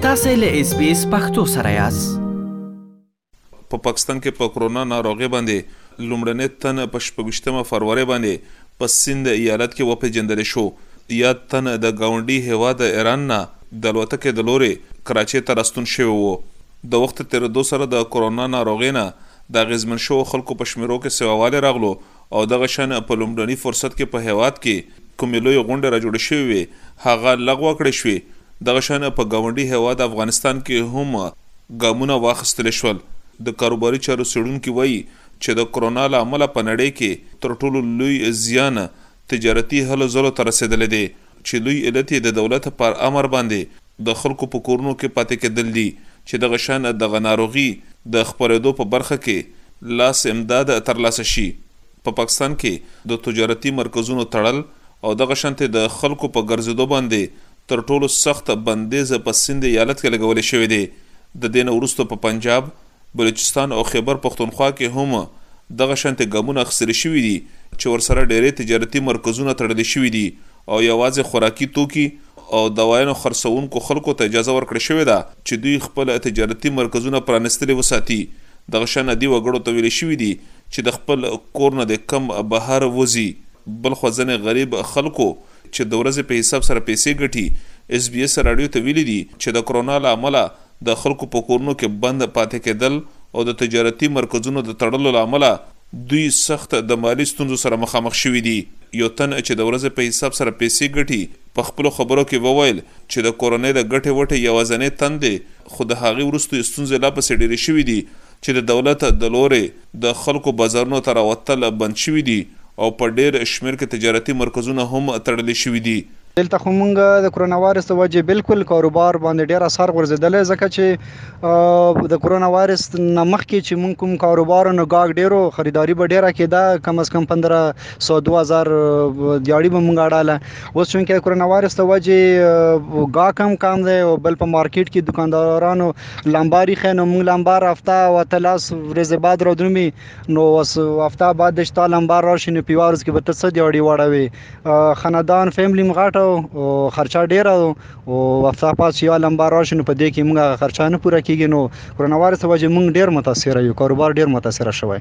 تاسو له SBS پښتو سره یاست. په پاکستان کې په کرونا ناروغي باندې لومړنۍ تن په 28 فروری باندې په سند ایالت کې وپېژندل شو. یا تن د گاونډي هیواد ایران نه د الوتکې د لورې کراچۍ ته راستون شوی وو. د وخت تېرېدو سره د کرونا ناروغۍ نه د اغېزمن شوو خلکو په شمیرو کې سیواوالی راغلو او دغه شان په لومړني فرصت کې په هیواد کې کومې لویې غونډې راجوړې شوې وې هغه لغوه کړې شوې. دغه شان په ګاونډي هیواد افغانستان کې هم ګامونه واخیستل شول. د کاروباري چارو څېړونکي وایي چې د کرونا له امله په نړۍ کې تر ټولو لوی زیان تجارتي هلو ځلو ته رسېدلی دی چې لوی علت یې د دولت پر امر باندې د خلکو په کورونو کې پاتې کېدل دي چې دغه شان دغه ناروغي د خپرېدو په برخه کې لاس امداد ترلاسه شي. په پاکستان کې د تجارتي مرکزونو تړل او دغه شانتې د خلکو په ګرځېدو باندې تر ټولو سخت بندیز په سند ایالت کې لګولې شوې دی. د دې نه وروسته په پنجاب، بلوچستان او خیبر پختونخوا کې هم دغه شانتې ګامونه اخیستل شوي دي چې ورسره ډېرې تجارتي مرکزونه تړلي شوي دي او یوازې خوراکي توکي او دوايانو خرڅونکو خلکو ته اجازه ورکړې شوې ده چې دوی خپل تجارتي مرکزونه پرانیستلي وساتي. دغه شان دې وګړو ته ویلې شوي دي چې د خپل کور نه د کم بهر وځي. بلخوا ځینې غریب خلکو چې د ورځې په حساب سره پیسې ګټي SBS راډیو ته ویلي دي چې د کرونا له امله د خلکو په کورونو کې بند پاتې کېدل او د تجارتي مرکزونو د تړلو له امله دوی سخت د مالي ستونزو سره مخامخ شوي دي. یو تن چې د ورځې په حساب سره پیسې ګټي په خپلو خبرو کې وویل چې د کورونۍ د ګټې وټې یوازینی تن دی، خو د هغې وروسته ستونزې لا پسې ډېرې شوي دي چې د دولت د لورې د خلکو بازارونو ته راوتل بند شوي دي او په ډېر شمېر کې تجارتي مرکزونه هم تړلي شوي دي. دلته خو مونږ د کرونا وایرس د وجې بالکل کاروبار باندې ډېر اثر غورځېدلی، ځکه چې د کرونا وایرس نه مخکې چې مونږ کوم کاروبار نو ګاګ ډېرو خریداري به ډېره کېده، کم از کم 1500-2000 دیاړي به مونږ اړاله. اوس چونکې د کرونا وایرس د وجې ګاګ هم کم دی او بل په مارکیټ کې دکاندارانو لمبار ایښی، نو مونږ لمبار هفته او 13 ورځې بعد رادرومي، نو اوس هفته بعد د شتا لمبار راشي نو په یوه ورځ کې به ته څه دیاړي واړوې. خاندان فیملي م غټه او خرچه ډیره او هفته پاس یو لمبار راشي نو په دې کې موږ خرچه نه پوره کیږي. نو کرونا وایرس وجه موږ ډیر متاثر یو، کاروبار ډیر متاثر شوی.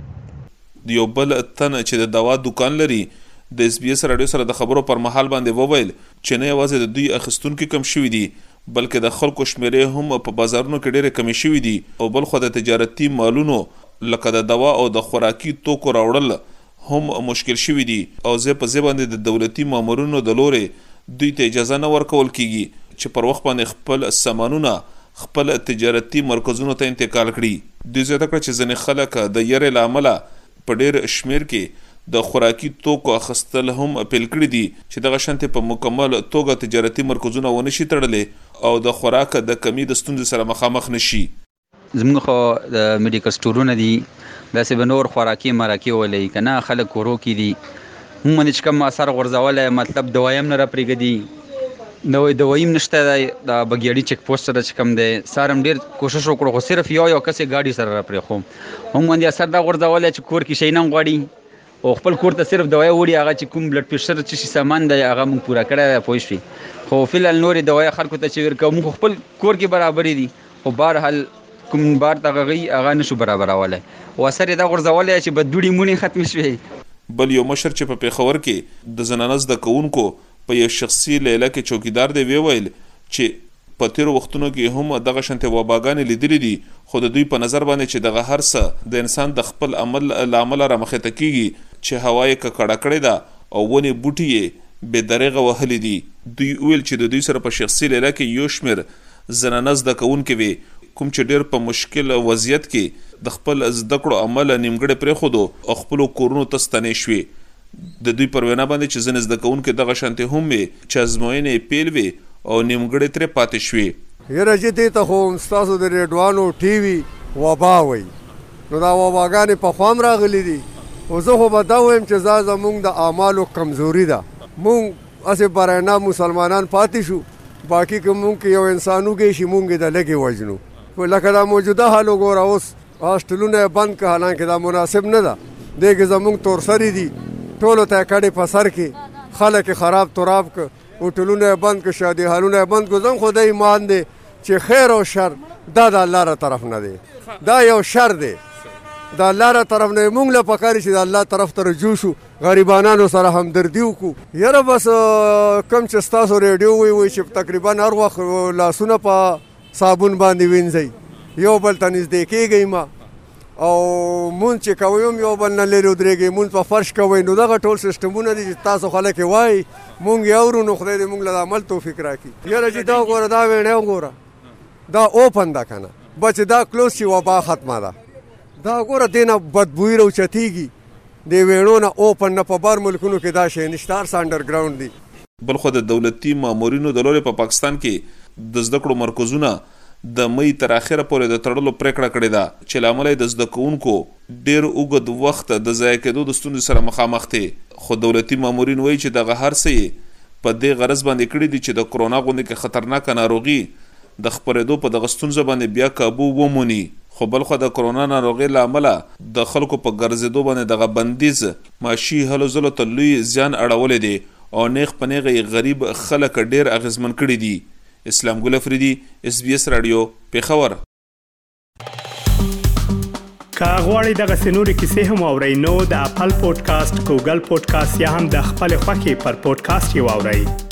یو بل تن چې د دوا دکان لري د SBS راډیو سره د خبرو پر مهال باندې وویل چې نه یوازې د دوی اخیستونکي کم شوي دي بلکې د خلکو شمیرې هم په بازارونو کې ډېرې کمې شوي دي او بل خو د تجارتي مالونو لکه د دوا او د خوراکي توکو راوړل هم مشکل شوي دي او ځای په ځای باندې د دولتي مامورینو د لورې دوی ته اجازه نه ورکول کیږي چې پر وخت باندې خپل سامانونه خپل تجارتي مرکزونو ته انتقال کړي. دوی زیاته کړه چې ځینې خلک د یرې له امله په ډېر شمېر کې د خوراکي توکو اخیستل هم اپیل کړي دي چې دغه شانتې په مکمل توګه تجارتي مرکزونه ونه شي تړلی او د خوراک د کمی د ستونزې سره مخامخ نشي. زموږ خو د میډیکل سټورونه دي، داسې به نور خوراکي مراکي ولې که نه خلک کورو کې دي هم باندې چې کوم اثر غورځولی، مطلب دوایم نه راپرېږدي، نوې دوایم نشته دی. د بګیاړي چک پوسټ سره چې کوم دی سار هم ډېر کوشش وکړو خو صرف یو کس یې ګاډي سره راپرېښوم، هم باندې اثر دا غورځولی چې کور کې شی نه غواړي او خپل کور ته صرف دوايي وړي، هغه چې کوم بلډ پریشر چې شي سامان دی هغه موږ پوره کړی پوه شوې. خو فلحال نورې دوايي خلکو ته چې ورکوو موږ خپل کور کې برابرې دي، خو بهرحال کوم بار ته هغه نشو برابرولی او اثر یې دا غورځولی چې بدوړي مونې ختمې شوې. بل یو مشر چې په پېښور کې د زنانه زده کوونکو په یو شخصي لیله کې چوکیدار دی ویل چې په تیرو وختونو کې هم دغه شانتې وباګانې لیدلې دي، خو د دوی په نظر باندې چې دغه هر څه د انسان د خپل عمل له امله رامخته کیږي چې هوا یې ککړه کړې ده او ونې بوټي یې بې دریغه وهلي دي. دوی ویل چې د دوی سره په شخصي لیله کې یو شمېر زنانه زده کوونکي وي کوم چې ډېر په مشکل وضعیت کې د خپل زده کړو عمل نیمګړی پرېښودو او خپلو کورونو ته ستنې شوې. د دوی پر وینا باندې چې ځینې زده کوونکي دغه شانتې هم وي چې ازموینې یې پیل وي او نیمګړې ترې پاتې شوې. یاره چې دې ته خو ستاسو د ریډوانو ټي وي وبا وایي، نو دا وباګانې پخوا هم راغلي دي او زه خو به دا وایم چې دا زمونږ د اعمالو کمزوري ده. مونږ هسې براینا مسلمانان پاتې شو، باقي که مونږ کې یو انسان وږی شي مونږ یې د لږې وژنو. لکه دا موجوده حال وګوره، اوس هاسټلونه یې بند که، حالانکه دا مناسب نه ده. دې کې زمونږ تورسري دي، ټولو ته یې کډې په سر کې خلک یې خراب تراب که، هوټلونه یې بند که، شادي حالونه یې بند که. زم خو د ایمان دی چې خیر او شر دا د الله را طرف نه دی، دا یو شر دی د الله را طرف نه. موږ له پکار چې د الله طرف ته رجوع شو، غریبانو سره همدردي وکړو. یاره بس کم چې ستاسو ریډیو وی چې تقریبا هر وخت لاسونه په صابون باندې وینځئ، یو بل ته نږدې کېږئ ما، او مونځ چې کوئ هم یو بل نه لرې ودرېږئ، مونځ په فرش کوئ. نو دغه ټول سیسټمونه دي چې تاسو خلک یې وایي، مونږ یې اورو، نو خدای دې مونږ له عمل توفیق راکړي. یاره چې دا وګوره، دا ویڼی وګوره، دا اوپن ده که نه، بچ دا کلوز چې وبا ختمه ده. دا وګوره دې نه بدبویي راوچتېږي، د ویڼو نه اوپن نه. په بار ملکونو کې دا شی نشته، هر څه انډرګراونډ دي. بلخو د دولتي مامورینو د لورې په پاکستان کې د زده کړو مرکزونه د مئی تر اخره پورې د تړلو پریکړه کړې ده، چې له امله د زده کوونکو ډېر اوږد وخت د ضایع کېدو د ستونزې سره مخامخ دي. خو دولتي مامورین وایي چې دغه هر څه یې په دې غرض باندې کړي دي چې د کرونا غوندې کې خطرناکه ناروغي د خپرېدو په دغه ستونزه باندې بیا کابو وموني. خو بلخو د کرونا ناروغۍ له امله د خلکو په ګرځېدو باندې دغه بندیز معاشي هلو ځلو ته لوی زیان اړولی دی، او نیغ په نیغه یې غریب خلک ډېر اغېزمن کړي دي. اسلام ګل افریدي، SBS رادیو، پیښور. که غواړئ دغسې نورې کیسې هم واورئ نو د اپل پودکاسټ، ګوګل پودکاسټ یا هم د خپلې خوښې پر پودکاسټ یې واورئ.